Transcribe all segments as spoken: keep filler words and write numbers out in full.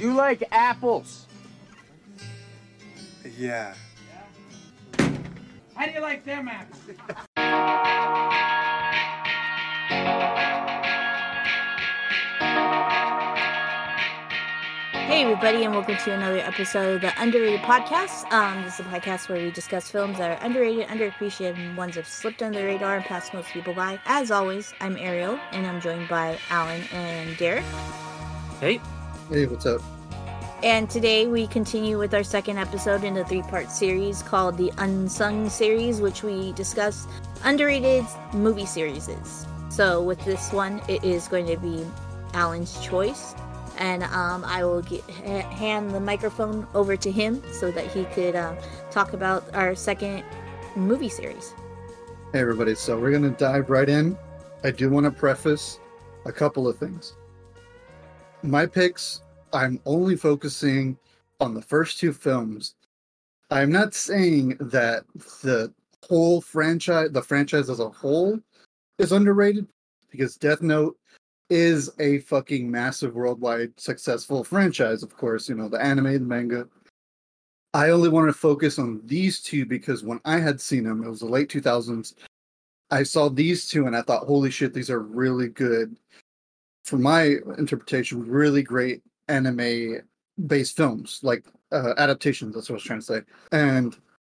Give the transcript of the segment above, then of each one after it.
Do you like apples? Yeah. How do you like them apples? Hey everybody, and welcome to another episode of the Underrated Podcast. Um, this is a podcast where we discuss films that are underrated, underappreciated, and ones that have slipped under the radar and passed most people by. As always, I'm Ariel, and I'm joined by Alan and Derek. Hey. Hey, what's up? And today we continue with our second episode in the three-part series called the Unsung Series, which we discuss underrated movie series. So with this one, it is going to be Alan's choice. And um, I will get, ha- hand the microphone over to him so that he could um, talk about our second movie series. Hey, everybody. So we're going to dive right in. I do want to preface a couple of things. My picks, I'm only focusing on the first two films. I'm not saying that the whole franchise, the franchise as a whole, is underrated, because Death Note is a fucking massive worldwide successful franchise, of course, you know, the anime, the manga. I only wanted to focus on these two because when I had seen them, it was the late two thousands, I saw these two and I thought, holy shit, these are really good. From my interpretation, really great anime-based films, like uh, adaptations, that's what I was trying to say. And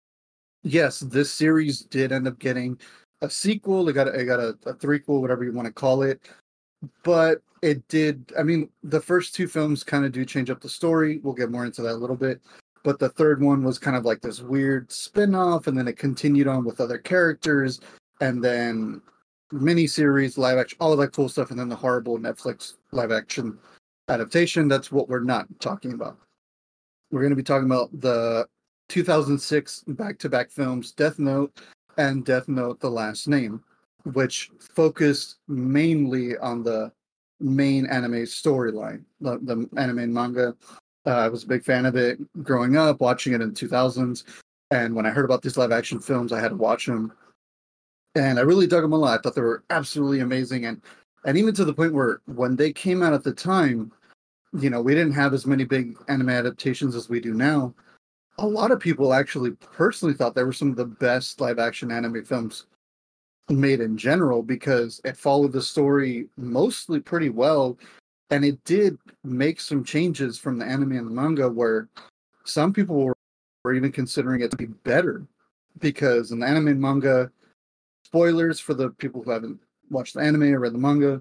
yes, this series did end up getting a sequel, it got a, it got a, a threequel, whatever you want to call it. But it did, I mean, the first two films kind of do change up the story. We'll get more into that a little bit. But the third one was kind of like this weird spin-off, and then it continued on with other characters, and then miniseries, live action, all of that cool stuff, and then the horrible Netflix live action adaptation. That's what we're not talking about. We're going to be talking about the two thousand six back-to-back films, Death Note and Death Note: The Last Name, which focused mainly on the main anime storyline, the, the anime and manga. Uh, I was a big fan of it growing up, watching it in the two thousands. And when I heard about these live action films, I had to watch them. And I really dug them a lot. I thought they were absolutely amazing. And, and even to the point where when they came out at the time, you know, we didn't have as many big anime adaptations as we do now. A lot of people actually personally thought they were some of the best live action anime films made in general, because it followed the story mostly pretty well, and it did make some changes from the anime and the manga where some people were, were even considering it to be better, because in the anime and manga, spoilers for the people who haven't watched the anime or read the manga,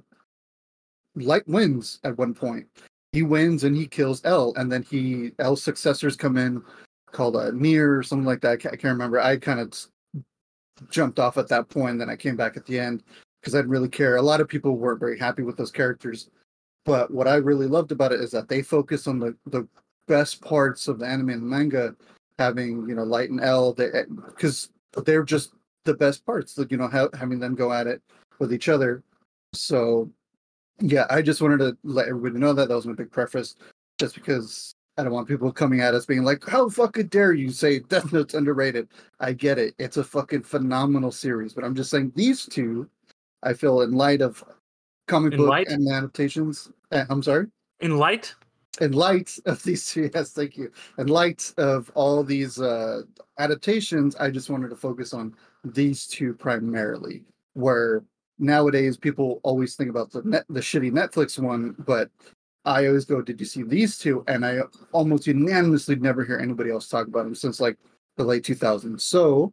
Light wins at one point. He wins and he kills L, and then he L's successors come in called uh, Nier or something like that. I can't, I can't remember. I kind of jumped off at that point, and then I came back at the end because I didn't really care. A lot of people weren't very happy with those characters, but what I really loved about it is that they focus on the, the best parts of the anime and the manga, having, you know, Light and L, because they, they're just the best parts, like, you know, ha- having them go at it with each other. So yeah, I just wanted to let everybody know that that was my big preface, just because I don't want people coming at us being like, how fucking dare you say Death Note's underrated? I get it. It's a fucking phenomenal series. But I'm just saying these two, I feel, in light of comic in book light? and adaptations. Uh, I'm sorry? In light? In light of these two, yes, thank you. In light of all these uh, adaptations, I just wanted to focus on these two primarily, where nowadays people always think about the net, the shitty Netflix one, but I always go, did you see these two? And I almost unanimously never hear anybody else talk about them since like the late two thousands. So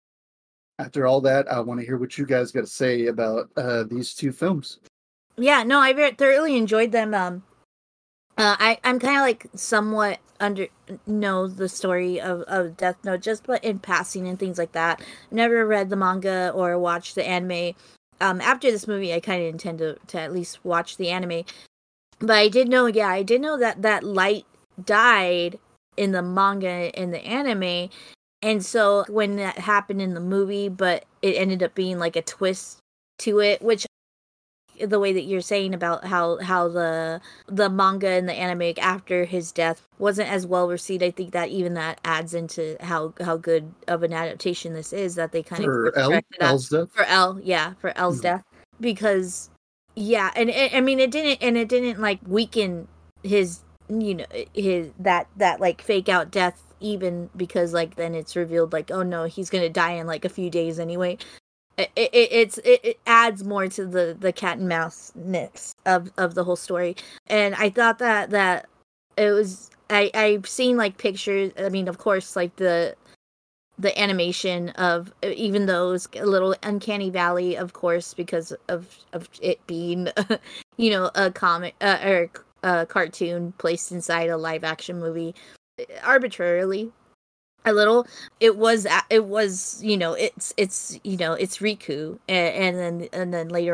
after all that, I want to hear what you guys got to say about uh, these two films. Yeah, no, I very thoroughly enjoyed them. Um, uh, I, I'm kind of like somewhat under know the story of, of Death Note, just but in passing and things like that. Never read the manga or watched the anime. Um, after this movie, I kind of intend to, to at least watch the anime. But I did know, yeah, I did know that, that Light died in the manga and the anime. And so when that happened in the movie, but it ended up being like a twist to it, which the way that you're saying about how, how the the manga and the anime after his death wasn't as well received, I think that even that adds into how, how good of an adaptation this is, that they kind for of L, L's death? For L, yeah, for L's mm. death. Because, yeah, and it, I mean, it didn't, and it didn't, like, weaken his you know, his that that like fake out death, even because like then it's revealed like, oh no, he's gonna die in like a few days anyway. It, it it's it, it adds more to the the cat and mouse ness of of the whole story. And I thought that that it was I I've seen like pictures. I mean, of course, like the the animation of, even though it was a little uncanny valley, of course, because of of it being you know, a comic uh, or a cartoon placed inside a live action movie arbitrarily a little. It was it was you know, it's it's you know, it's Riku, and, and then and then later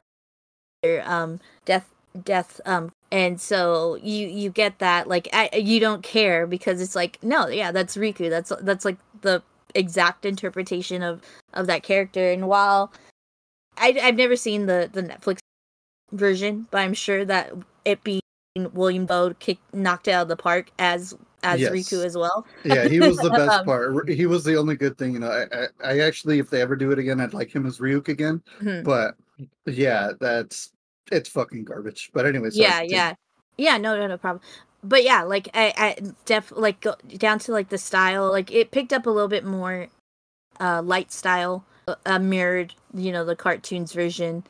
um death death um and so you you get that like I, you don't care because it's like, no, yeah, that's Riku, that's that's like the exact interpretation of of that character. And while I, I've never seen the the Netflix version, but I'm sure that it being William Bode kicked knocked it out of the park as as Yes. Riku as well. Yeah, he was the best Um, part. He was the only good thing, you know. I, I, I actually, if they ever do it again, I'd like him as Ryuk again. mhm. But yeah, that's it's fucking garbage. But anyway, sorry, yeah, continue. yeah, yeah. No, no, no problem. But yeah, like I, I def like go down to like the style. Like it picked up a little bit more uh light style, uh, uh, mirrored, you know, the cartoons version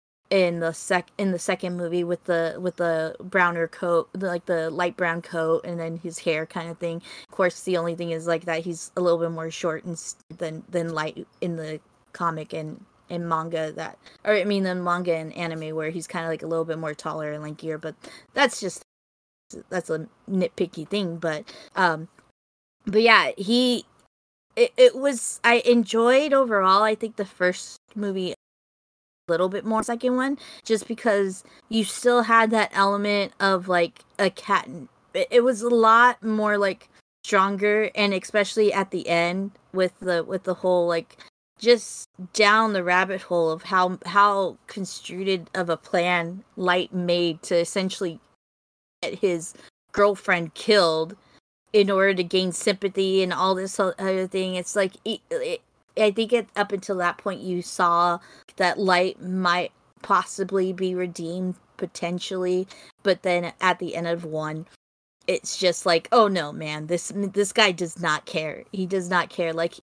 in the sec in the second movie with the with the browner coat, the, like the light brown coat, and then his hair kind of thing. Of course, the only thing is like that he's a little bit more short and s- than than light in the comic and and manga, that, or I mean the manga and anime, where he's kind of like a little bit more taller and lankier. But that's just that's a nitpicky thing. But um, but yeah, he it, it was I enjoyed overall. I think the first movie little bit more second one, just because you still had that element of like a cat and it, it was a lot more like stronger, and especially at the end with the with the whole like just down the rabbit hole of how how construed of a plan Light made to essentially get his girlfriend killed in order to gain sympathy and all this other thing. It's like it, it, I think it, up until that point, you saw that Light might possibly be redeemed potentially, but then at the end of one, it's just like, oh no, man, this this guy does not care. He does not care. Like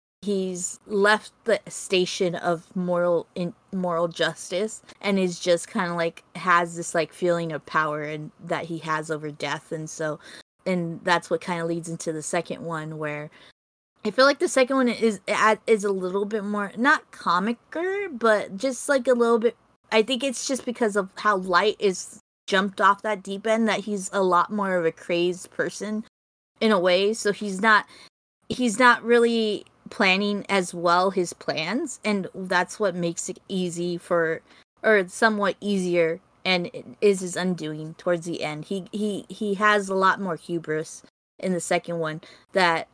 he's left the station of moral in moral justice and is just kind of like has this like feeling of power and that he has over death. And so and that's what kind of leads into the second one, where I feel like the second one is is a little bit more, not comicer, but just like a little bit. I think it's just because of how Light is jumped off that deep end, that he's a lot more of a crazed person in a way. So he's not he's not really planning as well his plans, and that's what makes it easy for, or somewhat easier, and is his undoing towards the end. He he he has a lot more hubris in the second one that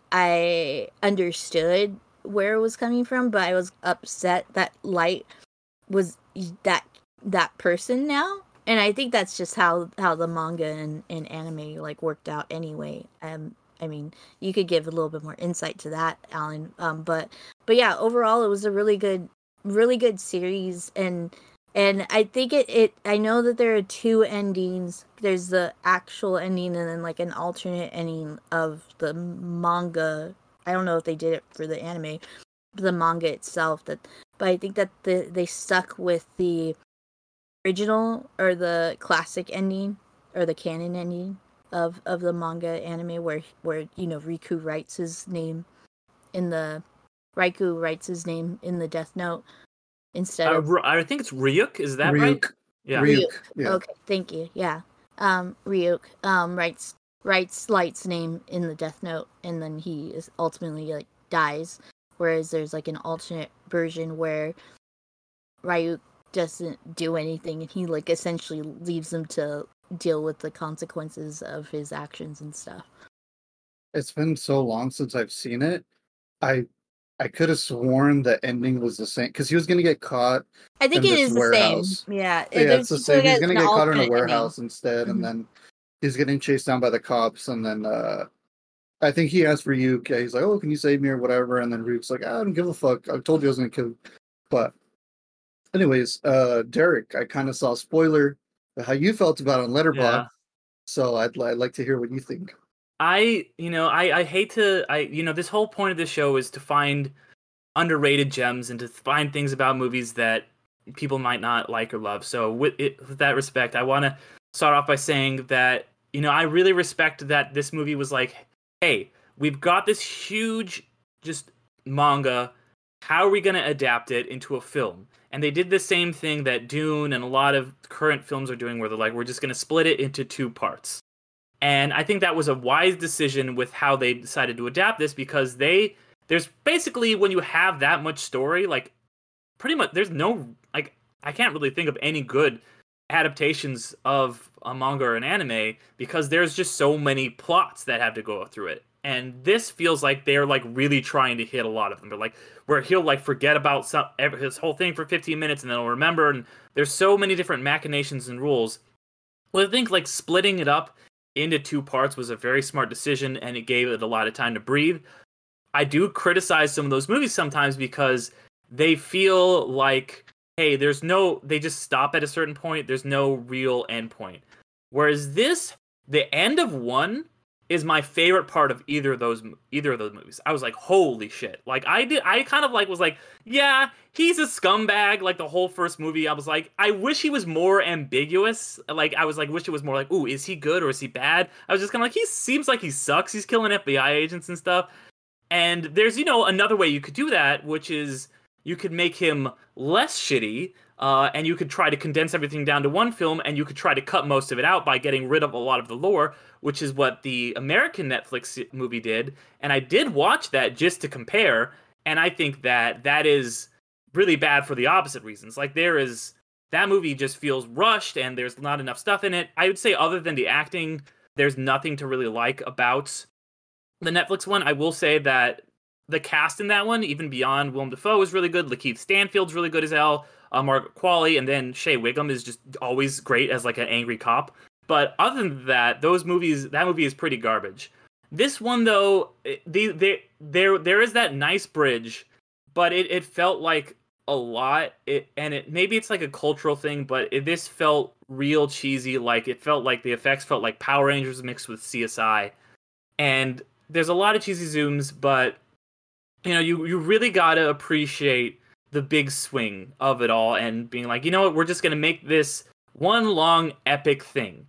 I understood where it was coming from, but I was upset that Light was that that person now. And I think that's just how how the manga and, and anime like worked out anyway. Um I mean, you could give a little bit more insight to that, Alan. Um but but yeah, overall it was a really good really good series, and and I think it, it I know that there are two endings. There's the actual ending and then like an alternate ending of the manga. I don't know if they did it for the anime, the manga itself. That, but I think that the, they stuck with the original or the classic ending or the canon ending of, of the manga anime, where where you know Riku writes his name in the Raikou writes his name in the Death Note instead Uh, of Ru- I think it's Ryuk. Is that right? Ryuk. Yeah. Ryuk. Yeah. Okay, thank you. Yeah. Um, Ryuk um writes writes Light's name in the Death Note, and then he is ultimately like dies. Whereas there's like an alternate version where Ryuk doesn't do anything, and he like essentially leaves him to deal with the consequences of his actions and stuff. It's been so long since I've seen it. I I could have sworn the ending was the same because he was gonna get caught I think in it this is the warehouse. same. Yeah, Yeah, there's it's the just same. like He's an gonna get caught in a alternate warehouse ending. instead, Mhm. and then he's getting chased down by the cops, and then uh I think he asked for Ryuk. Yeah, he's like, "Oh, can you save me or whatever?" And then Ryuk's like, "I don't give a fuck. I told you I was gonna kill you." But anyways, uh, Derek, I kind of saw a spoiler of how you felt about it on Letterboxd. Yeah. So I'd, I'd like to hear what you think. I, you know, I, I hate to, I, you know, this whole point of this show is to find underrated gems and to find things about movies that people might not like or love. So with it, with that respect, I want to start off by saying that, you know, I really respect that this movie was like, hey, we've got this huge just manga. How are we going to adapt it into a film? And they did the same thing that Dune and a lot of current films are doing, where they're like, we're just going to split it into two parts. And I think that was a wise decision with how they decided to adapt this, because they, there's basically, when you have that much story, like, pretty much, there's no, like, I can't really think of any good adaptations of a manga or an anime, because there's just so many plots that have to go through it. And this feels like they're like really trying to hit a lot of them. They're like, where he'll like forget about some his whole thing for fifteen minutes and then he'll remember. And there's so many different machinations and rules. Well, I think like splitting it up into two parts was a very smart decision, and it gave it a lot of time to breathe. I do criticize some of those movies sometimes because they feel like, hey, there's no, they just stop at a certain point. There's no real end point. Whereas this, the end of one is my favorite part of either of those either of those movies. I was like, holy shit. Like I did I kind of like was like, yeah, he's a scumbag. Like the whole first movie, I was like, I wish he was more ambiguous. Like I was like, wish it was more like, ooh, is he good or is he bad? I was just kind of like, he seems like he sucks. He's killing F B I agents and stuff. And there's, you know, another way you could do that, which is you could make him less shitty. Uh, and you could try to condense everything down to one film, and you could try to cut most of it out by getting rid of a lot of the lore, which is what the American Netflix movie did. And I did watch that just to compare, and I think that that is really bad for the opposite reasons. Like there is, that movie just feels rushed, and there's not enough stuff in it. I would say other than the acting, there's nothing to really like about the Netflix one. I will say that the cast in that one, even beyond Willem Dafoe, is really good. Lakeith Stanfield's really good as hell. Uh, Margaret Qualley, and then Shea Wiggum is just always great as like an angry cop. But other than that, those movies, that movie is pretty garbage. This one though, the the there there is that nice bridge, but it, it felt like a lot. It and it maybe it's like a cultural thing, but it, this felt real cheesy. Like it felt like the effects felt like Power Rangers mixed with C S I, and there's a lot of cheesy zooms, but you know you you really gotta appreciate the big swing of it all and being like, you know what, we're just going to make this one long epic thing.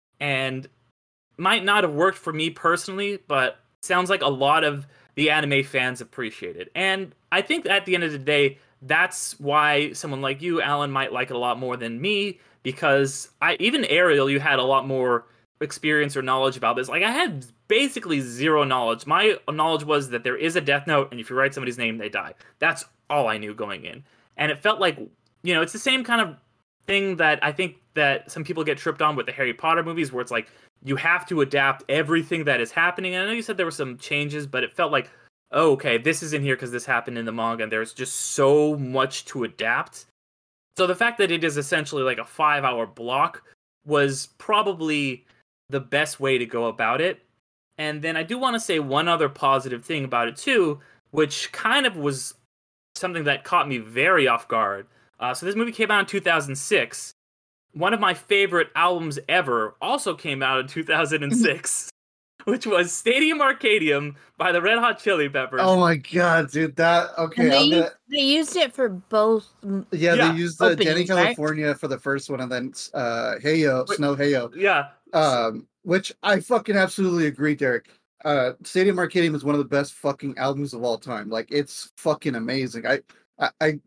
And might not have worked for me personally, but sounds like a lot of the anime fans appreciate it. And I think at the end of the day, that's why someone like you, Alan, might like it a lot more than me, because I even Ariel, you had a lot more experience or knowledge about this. Like I had basically zero knowledge. My knowledge was that there is a Death Note, and if you write somebody's name, they die. That's all I knew going in. And it felt like, you know, it's the same kind of thing that I think that some people get tripped on with the Harry Potter movies, where it's like, you have to adapt everything that is happening. And I know you said there were some changes, but it felt like, oh, okay, this is in here because this happened in the manga, and there's just so much to adapt. So the fact that it is essentially like a five-hour block was probably the best way to go about it. And then I do want to say one other positive thing about it too, which kind of was something that caught me very off guard. Uh, so this movie came out in two thousand six. One of my favorite albums ever also came out in two thousand six, which was Stadium Arcadium by the Red Hot Chili Peppers. Oh my god, dude! That okay. And they, I'm used, gonna, they used it for both. yeah, yeah, they used the openings, Danny right? California for the first one, and then uh, Heyo, Wait. Snow Heyo. Yeah. Um, which I fucking absolutely agree, Derek. Uh, Stadium Arcadium is one of the best fucking albums of all time. Like, it's fucking amazing. I, I, I,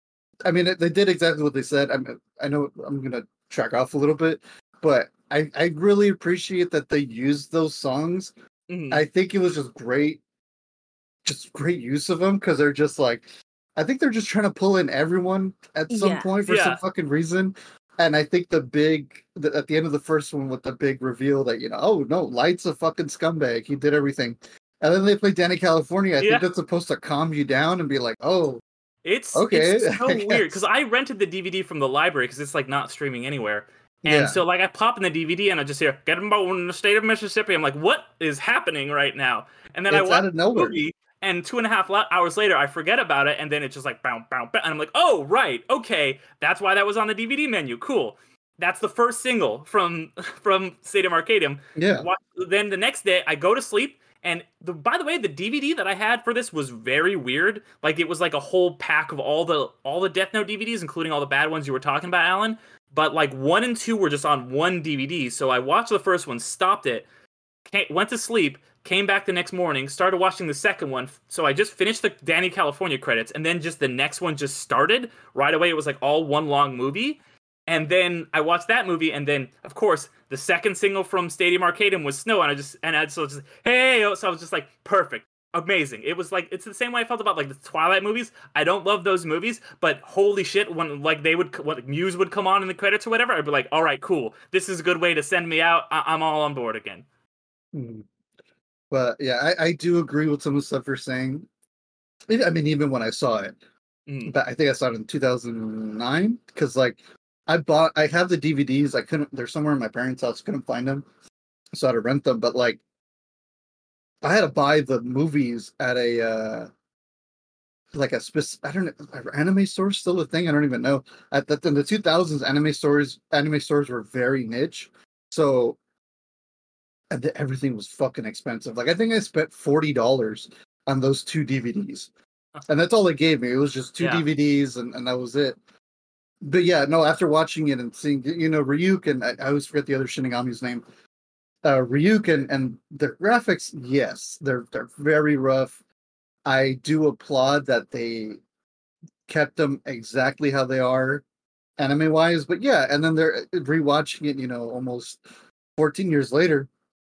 I mean, they did exactly what they said. I'm, I know I'm gonna track off a little bit, but I, I really appreciate that they used those songs. Mhm. I think it was just great, just great use of them, because they're just like, I think they're just trying to pull in everyone at some Yeah. point for Yeah. some fucking reason. And I think the big, the, at the end of the first one with the big reveal that, you know, oh no, Light's a fucking scumbag. He did everything. And then they play Danny California. I Yeah. think that's supposed to calm you down and be like, oh, It's Okay, it's so I weird guess. because I rented the D V D from the library because it's like not streaming anywhere. And Yeah. so like I pop in the D V D and I just hear "Get him out in the state of Mississippi." I'm like, what is happening right now? And then I It's watch out of the nowhere. movie, and two and a half la- hours later, I forget about it, and then it's just like bow, bow, bow, and I'm like, oh right, okay, that's why that was on the D V D menu. Cool. That's the first single from from Stadium Arcadium. Yeah. Wa- Then the next day, I go to sleep, and the by the way, the D V D that I had for this was very weird. Like it was like a whole pack of all the all the Death Note D V Ds, including all the bad ones you were talking about, Alan. But like one and two were just on one D V D. So I watched the first one, stopped it, came, went to sleep, came back the next morning, started watching the second one. So I just finished the Danny California credits, and then just the next one just started right away. It was like all one long movie. And then I watched that movie, and then of course the second single from Stadium Arcadium was Snow, and I just and I so just hey, so I was just like perfect, amazing. It was like it's the same way I felt about like the Twilight movies. I don't love those movies, but holy shit, when like they would what Muse would come on in the credits or whatever, I'd be like, all right, cool, this is a good way to send me out. I- I'm all on board again. Mhm. But yeah, I, I do agree with some of the stuff you're saying. I mean, even when I saw it, Mm. but I think I saw it in two thousand nine because like I bought, I have the D V Ds. I couldn't, they're somewhere in my parents' house. Couldn't find them, so I had to rent them. But like, I had to buy the movies at a uh like a specific. I don't know, are anime stores still a thing? I don't even know. At the in the two thousands, anime stores anime stores were very niche, so and the, everything was fucking expensive. Like I think I spent forty dollars on those two D V Ds, and that's all they gave me. It was just two Yeah. D V Ds, and, and that was it. But yeah, no. After watching it and seeing, you know, Ryuk and I, I always forget the other Shinigami's name. Uh, Ryuk and and the graphics, yes, they're they're very rough. I do applaud that they kept them exactly how they are, anime wise. But yeah, and then they're rewatching it. You know, almost fourteen years later.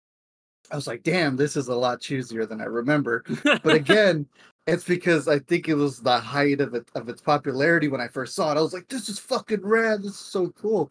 I was like, damn, this is a lot cheesier than I remember. But again, it's because I think it was the height of it of its popularity when I first saw it. I was like, this is fucking rad. This is so cool.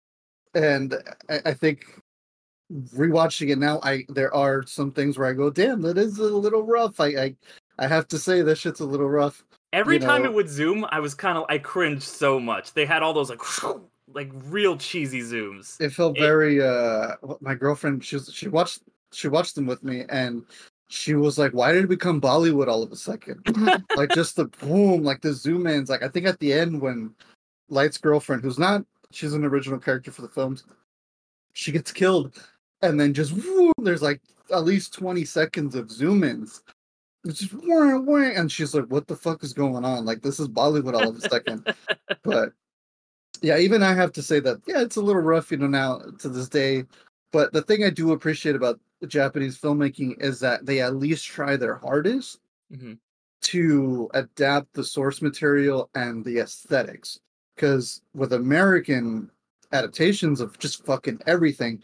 And I, I think rewatching it now, I there are some things where I go, damn, that is a little rough. I I, I have to say this shit's a little rough. Every You time know- it would zoom, I was kind of I cringed so much. They had all those like like real cheesy zooms. It felt It- very uh my girlfriend, she was, she watched she watched them with me, and she was like, why did it become Bollywood all of a second? Like just the boom, like the zoom ins. Like I think at the end when Light's girlfriend, who's not she's an original character for the films, she gets killed, and then just woo, there's like at least twenty seconds of zoom ins. It's just wah, wah, and she's like, what the fuck is going on? Like this is Bollywood all of a second. But yeah, even I have to say that, yeah, it's a little rough, you know, now to this day. But the thing I do appreciate about the Japanese filmmaking is that they at least try their hardest Mhm. to adapt the source material and the aesthetics. Because with American adaptations of just fucking everything,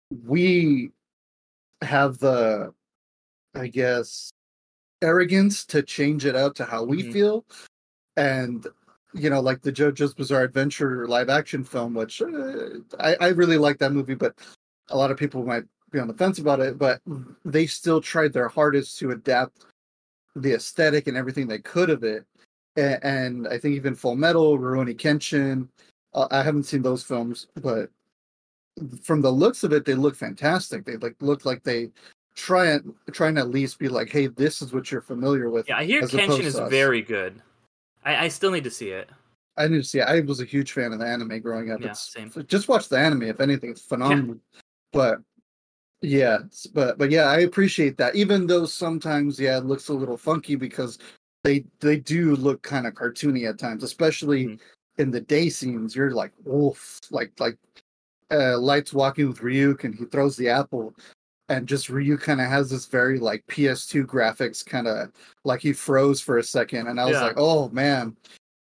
we have the, I guess, arrogance to change it up to how we Mhm. feel. And you know, like the JoJo's Bizarre Adventure live action film, which uh, I, I really like that movie, but a lot of people might be on the fence about it. But they still tried their hardest to adapt the aesthetic and everything they could of it. And, and I think even Full Metal, Rurouni Kenshin, uh, I haven't seen those films, but from the looks of it, they look fantastic. They like look like they try and trying to at least be like, hey, this is what you're familiar with. Yeah, I hear as opposed Kenshin is to us. very good. I, I still need to see it. I need to see. I was a huge fan of the anime growing up. Yeah, it's same. just watch the anime. If anything, it's phenomenal. But yeah, it's- but but yeah, I appreciate that. Even though sometimes, yeah, it looks a little funky because they they do look kind of cartoony at times, especially Mhm. in the day scenes. You're like, wolf, like like uh, Light's walking with Ryuk and he throws the apple. And just Ryu kind of has this very like P S two graphics, kind of like he froze for a second, and I was Yeah. like, "Oh man,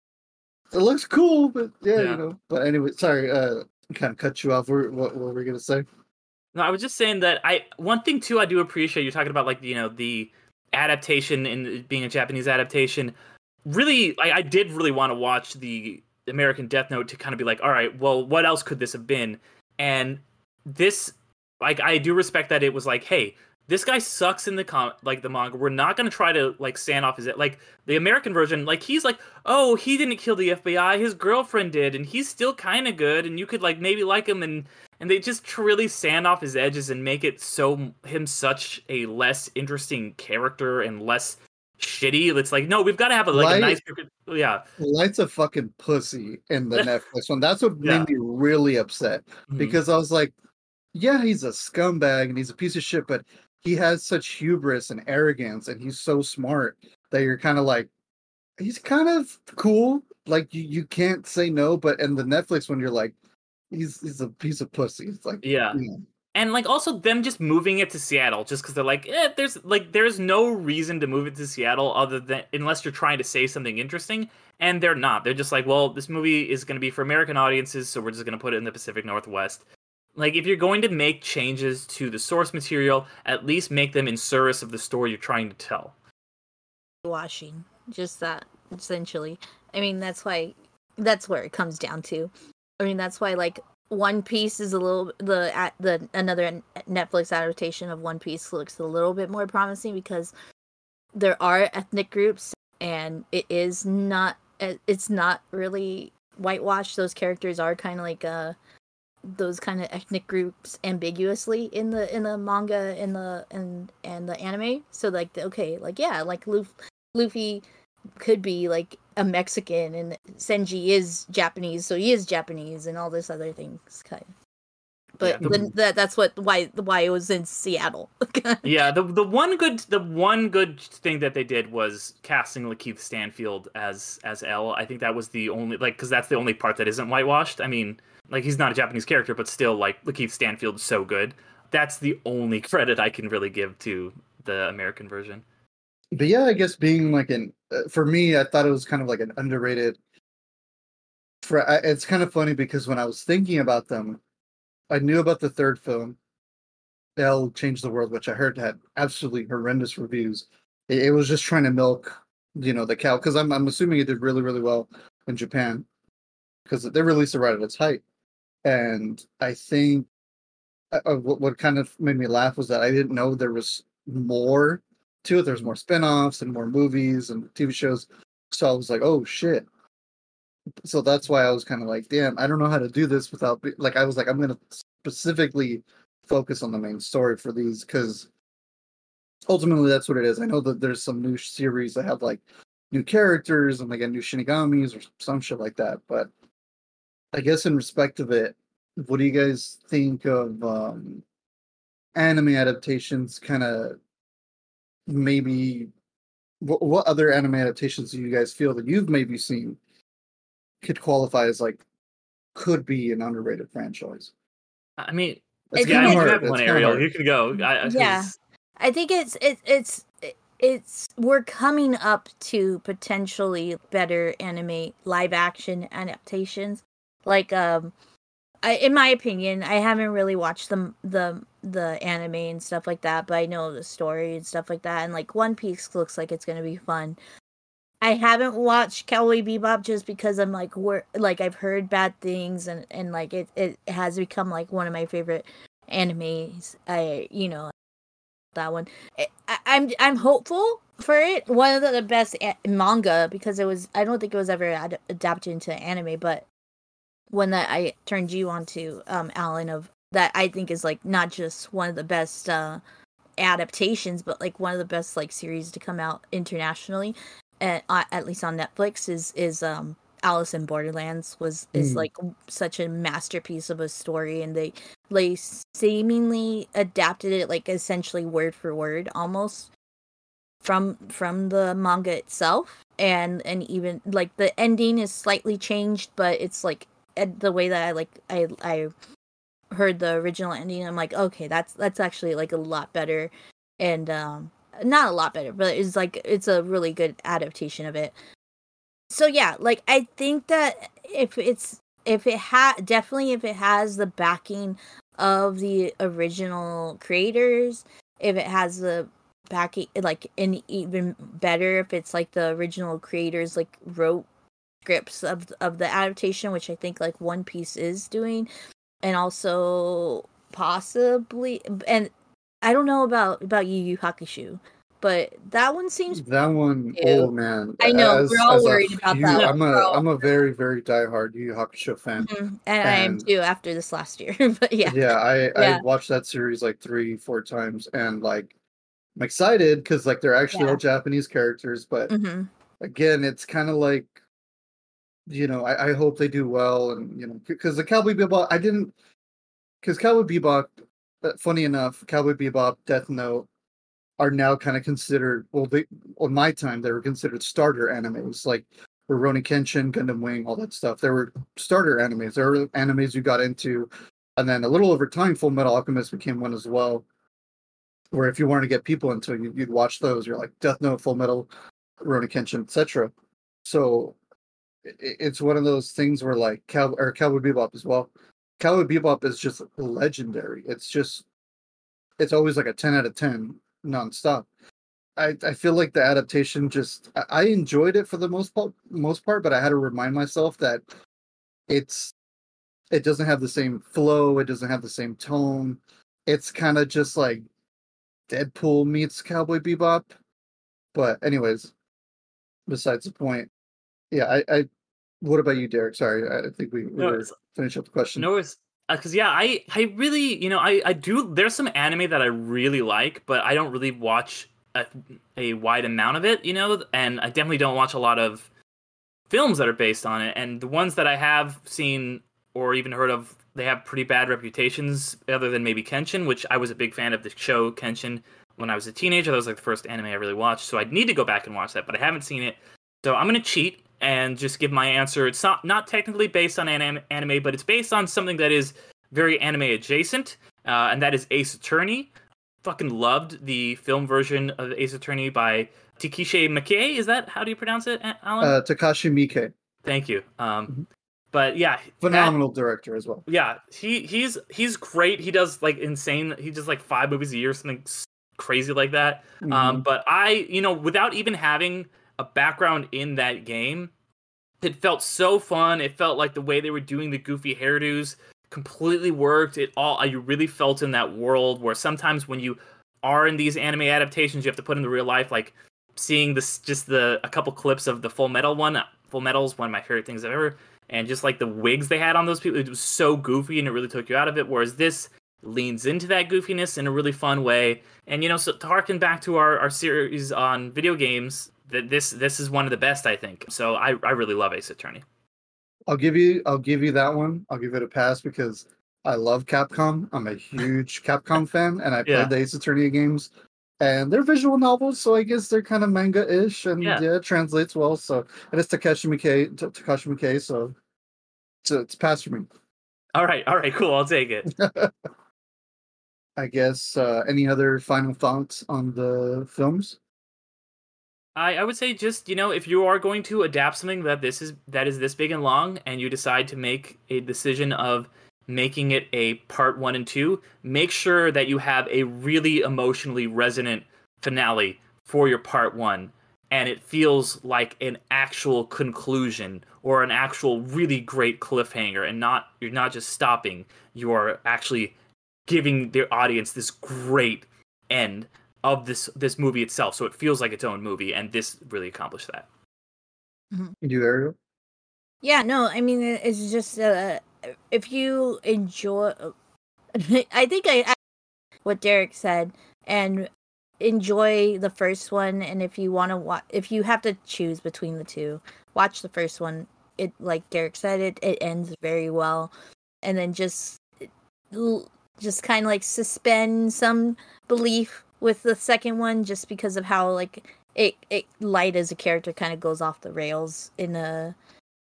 it looks cool," but yeah, Yeah. you know. But anyway, sorry, uh, kind of cut you off. What, what, what were we gonna say? No, I was just saying that I one thing too I do appreciate you're talking about like you know the adaptation and it being a Japanese adaptation. Really, I, I did really want to watch the American Death Note to kind of be like, all right, well, what else could this have been? And this, like, I do respect that it was like, hey, this guy sucks in the com like the manga. We're not gonna try to like sand off his like the American version. Like he's like, oh, he didn't kill the F B I, his girlfriend did, and he's still kind of good, and you could like maybe like him, and and they just really sand off his edges and make it so him such a less interesting character and less shitty. It's like, no, we've got to have a, like Light, a nice, yeah, Light's a fucking pussy in the Netflix one. That's what Yeah. made me really upset Mhm. because I was like, yeah, he's a scumbag and he's a piece of shit, but he has such hubris and arrogance, and he's so smart that you're kind of like, he's kind of cool. Like you, you can't say no, but in the Netflix one, you're like, he's he's a piece of pussy. It's like, yeah. you know. And like also them just moving it to Seattle just because they're like, eh, there's like there's no reason to move it to Seattle other than unless you're trying to say something interesting, and they're not. They're just like, well, this movie is going to be for American audiences, so we're just going to put it in the Pacific Northwest. Like, if you're going to make changes to the source material, at least make them in service of the story you're trying to tell. Washing, just that essentially. I mean, that's why that's where it comes down to. I mean, that's why like One Piece is a little the at the another Netflix adaptation of One Piece looks a little bit more promising because there are ethnic groups and it is not it's not really whitewashed. Those characters are kind of like uh those kind of ethnic groups ambiguously in the in the manga in the and and the anime. So like okay, like yeah, like Luffy, Luffy could be like a Mexican and Senji is Japanese, so he is Japanese and all this other things kind of. But Yeah, the- then that that's what why why it was in Seattle. Yeah, the the one good the one good thing that they did was casting Lakeith Stanfield as as L. I think that was the only like because that's the only part that isn't whitewashed. I mean, like he's not a Japanese character, but still, like Lakeith Stanfield is so good. That's the only credit I can really give to the American version. But yeah, I guess being like an uh, for me, I thought it was kind of like an underrated. For I, it's kind of funny because when I was thinking about them, I knew about the third film, L Change the World, which I heard had absolutely horrendous reviews. It, it was just trying to milk, you know, the cow because I'm I'm assuming it did really really well in Japan because they released it right at its height, and I think uh, what what kind of made me laugh was that I didn't know there was more to it. There's more spin-offs and more movies and T V shows. So I was like, oh shit. So that's why I was kind of like, damn, I don't know how to do this without be-. Like I was like, I'm gonna specifically focus on the main story for these because ultimately that's what it is. I know that there's some new series that have like new characters and like a new Shinigamis or some shit like that. But I guess in respect of it, what do you guys think of um anime adaptations kind of maybe what, what other anime adaptations do you guys feel that you've maybe seen could qualify as like could be an underrated franchise? I mean, That's I yeah, think you it's- have one, Ariel. You can go. I, I, Yeah. I think it's it, it's it's we're coming up to potentially better anime live action adaptations. Like um I, in my opinion, I haven't really watched the the the anime and stuff like that, but I know the story and stuff like that. And like One Piece looks like it's gonna be fun. I haven't watched Cowboy Bebop just because I'm like we're like I've heard bad things and and like it it has become like one of my favorite animes. I you know that one. I, I'm I'm hopeful for it. One of the, the best a- manga because it was I don't think it was ever ad- adapted into anime, but one that I turned you on to, um, Alan, of that I think is like not just one of the best uh, adaptations, but like one of the best like series to come out internationally, at, uh, at least on Netflix is is um Alice in Borderlands was is Mm. like such a masterpiece of a story, and they they seemingly adapted it like essentially word for word almost from from the manga itself, and and even like the ending is slightly changed, but it's like the way that I like I I heard the original ending. I'm like, okay, that's that's actually like a lot better, and um, not a lot better, but it's like it's a really good adaptation of it. So yeah, like I think that if it's if it ha definitely if it has the backing of the original creators, if it has the backing like and even better if it's like the original creators like wrote scripts of of the adaptation, which I think like One Piece is doing, and also possibly and I don't know about about Yu Yu Hakusho, but that one seems That one, Ew. oh man! I know, as, we're all as a worried about huge- that. I'm We're a all- I'm a very very diehard Yu Yu Hakusho fan. Mhm, and I am And- too after this last year. But yeah, Yeah, I I Yeah. watched that series like three four times, and like I'm excited because like they're actually Yeah. all Japanese characters, but hmm again, it's kind of like, you know, I, I hope they do well, and you know, because the Cowboy Bebop, I didn't, because Cowboy Bebop, uh, funny enough, Cowboy Bebop, Death Note are now kind of considered, well, they, on my time, they were considered starter animes, like Rurouni Kenshin, Gundam Wing, all that stuff. There were starter animes. There were animes you got into, and then a little over time, Full Metal Alchemist became one as well, where if you wanted to get people into it, you'd watch those. You're like Death Note, Full Metal, Rurouni Kenshin, et cetera. So it's one of those things where like Cow or Cowboy Bebop as well. Cowboy Bebop is just legendary. It's just it's always like a ten out of ten nonstop. I, I feel like the adaptation just I, I enjoyed it for the most part most part, but I had to remind myself that it's it doesn't have the same flow, it doesn't have the same tone. It's kind of just like Deadpool meets Cowboy Bebop. But anyways, besides the point. Yeah, I, I what about you, Derek? Sorry, I think we, we No, were it's, finish up the question. no, it's because yeah, I I really you know I I do. There's some anime that I really like, but I don't really watch a, a wide amount of it, you know, and I definitely don't watch a lot of films that are based on it. And the ones that I have seen or even heard of, they have pretty bad reputations. Other than maybe Kenshin, which I was a big fan of the show Kenshin when I was a teenager. That was like the first anime I really watched, so I'd need to go back and watch that, but I haven't seen it. So I'm gonna cheat and just give my answer. It's not not technically based on anime, anime but it's based on something that is very anime adjacent, uh, and that is Ace Attorney. Fucking loved the film version of Ace Attorney by Takashi Miike. Is that how do you pronounce it, Alan? Uh, Takashi Miike, Thank you. Um, Mhm. but yeah, phenomenal director as well. yeah, he he's he's great. He does like insane. He does like five movies a year, something s- crazy like that. Mhm. Um, but I, you know, without even having a background in that game, it felt so fun. It felt like the way they were doing the goofy hairdos completely worked. It all I really felt in that world where sometimes when you are in these anime adaptations, you have to put in the real life, like seeing this just the a couple clips of the Full Metal one. Full Metal is one of my favorite things I've ever. And just like the wigs they had on those people, it was so goofy and it really took you out of it. Whereas this leans into that goofiness in a really fun way. And you know, so to harken back to our, our series on video games, that this this is one of the best, I think. So I, I really love Ace Attorney. I'll give you I'll give you that one. I'll give it a pass because I love Capcom. I'm a huge Capcom fan, and I Yeah. played the Ace Attorney games. And they're visual novels, so I guess they're kind of manga-ish, and Yeah. yeah, it translates well. So, and it's Takashi Miike, T- Takashi Miike, so it's it's pass for me. All right, all right, cool. I'll take it. I guess. Uh, any other final thoughts on the films? I, I would say just, you know, if you are going to adapt something that this is that is this big and long, and you decide to make a decision of making it a part one and two, make sure that you have a really emotionally resonant finale for your part one, and it feels like an actual conclusion or an actual really great cliffhanger, and not you're not just stopping, you're actually giving the audience this great end of this this movie itself, so it feels like its own movie, and this really accomplished that. You, Ariel? Yeah, no, I mean it- it's just uh, if you enjoy, I think I, I what Derek said, and enjoy the first one, and if you want to watch, if you have to choose between the two, watch the first one. It, like Derek said, it it ends very well, and then just just kind of like suspend some belief with the second one, just because of how like it it Light as a character kind of goes off the rails in a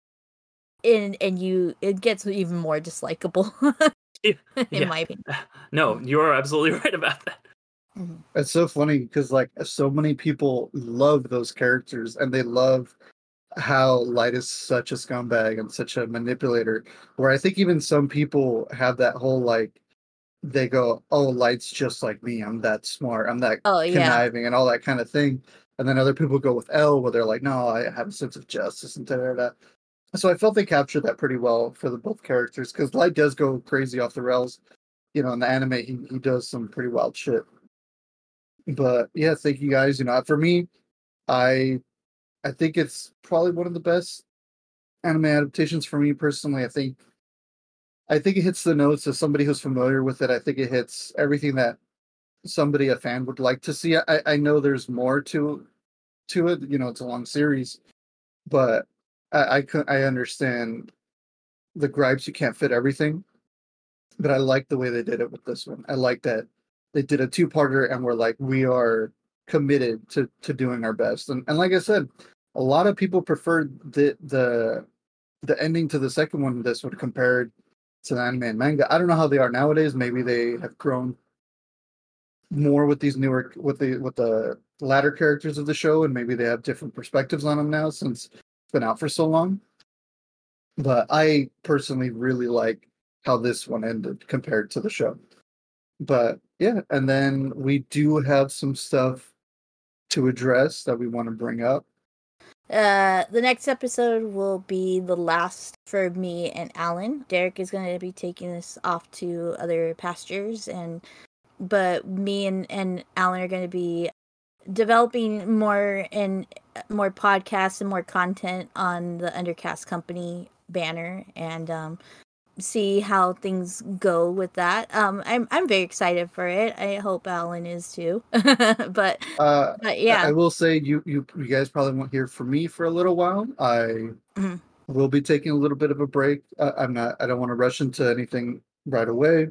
in and you it gets even more dislikable Yeah. in Yeah. my opinion. No, you're absolutely right about that. It's so funny because like so many people love those characters and they love how Light is such a scumbag and such a manipulator. Where I think even some people have that whole like they go, "Oh, Light's just like me. I'm that smart. I'm that Oh yeah. conniving and all that kind of thing." And then other people go with L, where they're like, "No, I have a sense of justice and da da da." So I felt they captured that pretty well for the both characters because Light does go crazy off the rails. You know, in the anime, he he does some pretty wild shit. But yeah, thank you guys. You know, for me, I I think it's probably one of the best anime adaptations for me personally. I think I think it hits the notes as somebody who's familiar with it. I think it hits everything that somebody, a fan, would like to see. I, I know there's more to to it. You know, it's a long series, but I I, cou- I understand the gripes. You can't fit everything, but I like the way they did it with this one. I like that they did a two-parter and we're like, we are committed to to doing our best. And and like I said, a lot of people preferred the the the ending to the second one, this one, compared to the anime and manga. I don't know how they are nowadays. Maybe they have grown more with these newer with the with the latter characters of the show, and maybe they have different perspectives on them now since it's been out for so long. But I personally really like how this one ended compared to the show. But yeah, and then we do have some stuff to address that we want to bring up. Uh, the next episode will be the last for me and Alan. Derek is going to be taking this off to other pastures, and but me and, and Alan are going to be developing more and more podcasts and more content on the Undercast Company banner, and um, see how things go with that. Um, I'm I'm very excited for it. I hope Alan is too. but Uh, but yeah, I, I will say you, you you guys probably won't hear from me for a little while. I Mhm. will be taking a little bit of a break. Uh, I'm not. I don't want to rush into anything right away,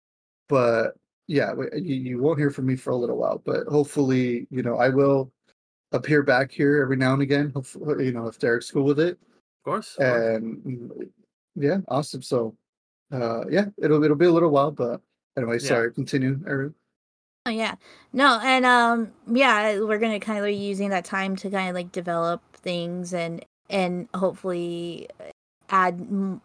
but yeah, we- you, you won't hear from me for a little while. But hopefully, you know, I will appear back here every now and again. Hopefully, you know, if Derek's cool with it. Of course. Of course. And mm, yeah, awesome. So, uh, yeah, it'll it'll be a little while, but anyway, Yeah. sorry. Continue, Aaron. oh yeah, no, and um, yeah, we're gonna kind of be using that time to kind of like develop things and and hopefully add m-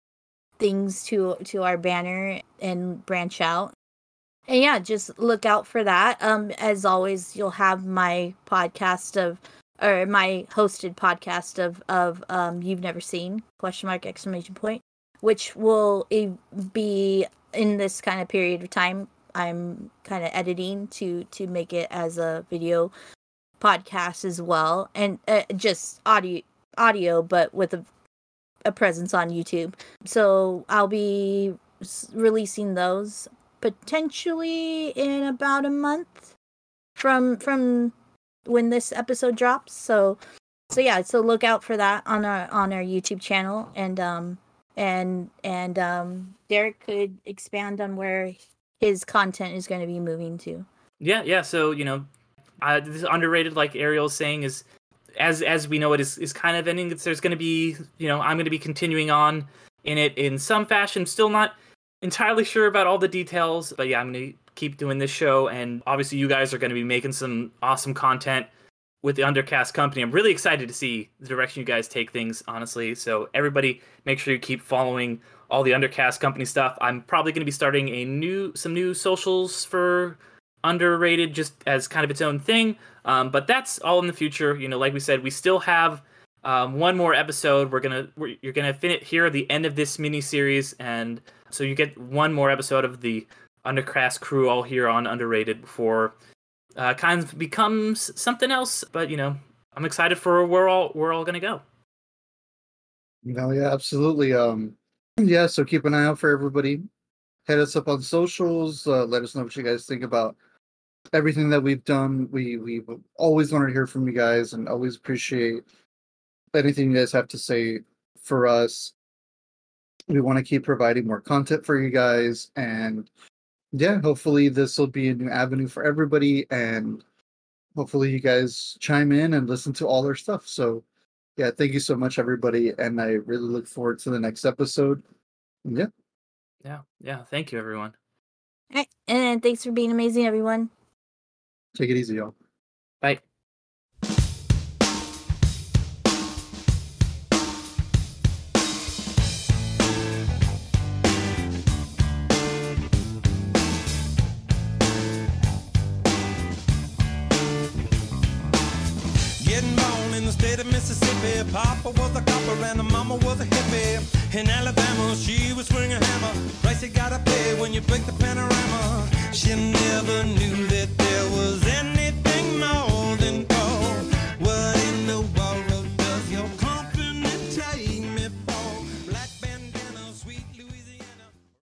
things to to our banner and branch out. And yeah, just look out for that. Um, as always, you'll have my podcast of, or my hosted podcast of of um you've never seen question mark exclamation point, which will e- be in this kind of period of time. I'm kind of editing to to make it as a video podcast as well, and uh, just audio audio, but with a a presence on YouTube. So I'll be s- releasing those potentially in about a month from from when this episode drops. So so yeah, so look out for that on our on our YouTube channel, and um and and um Derek could expand on where his content is going to be moving to. Yeah, yeah. So you know, uh, this underrated, like Ariel's saying, is as as we know it is is kind of ending. It's, there's going to be, you know, I'm going to be continuing on in it in some fashion. Still not entirely sure about all the details, but yeah, I'm going to keep doing this show, and obviously you guys are going to be making some awesome content with the Undercast Company. I'm really excited to see the direction you guys take things, honestly. So everybody, make sure you keep following all the Undercast Company stuff. I'm probably going to be starting a new some new socials for Underrated, just as kind of its own thing. Um, but that's all in the future. You know, like we said, we still have um, one more episode. We're gonna we're, you're gonna finish here at the end of this mini series, and so you get one more episode of the Undercast crew all here on Underrated before uh, kind of becomes something else. But you know, I'm excited for where we're all we're all gonna go. No, yeah, absolutely. Um, yeah, so keep an eye out for everybody. Hit us up on socials. Uh, let us know what you guys think about everything that we've done. We we always want to hear from you guys, and always appreciate anything you guys have to say for us. We want to keep providing more content for you guys, and yeah, hopefully this will be a new avenue for everybody, and hopefully you guys chime in and listen to all our stuff. So yeah, thank you so much, everybody, and I really look forward to the next episode. And yeah. Yeah, yeah. Thank you, everyone. All right, and thanks for being amazing, everyone. Take it easy, y'all. Bye. Getting born in the state of Mississippi. Papa was a copper and the mama was a hippie. In Alabama, she was swinging a hammer. Price you gotta pay when you break the panorama. She never knew that there was